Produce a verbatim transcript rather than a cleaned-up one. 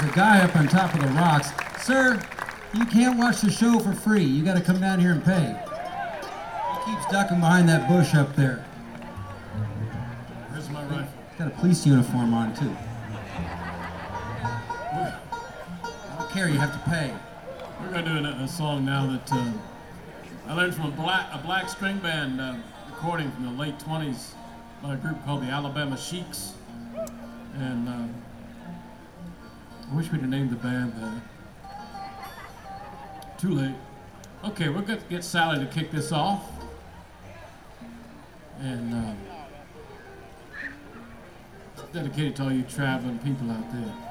the guy up on top of the rocks. Sir, you can't watch the show for free. You got to come down here and pay. He keeps ducking behind that bush up there. Where's my rifle? Got a police uniform on, too. I don't care, you have to pay. We're going to do a, a song now that uh, I learned from a black, a black string band uh, recording from the late twenties by a group called the Alabama Sheiks. And uh, I wish we'd have named the band that. Too late. Okay, we're going to get Sally to kick this off. And uh, dedicated to all you traveling people out there.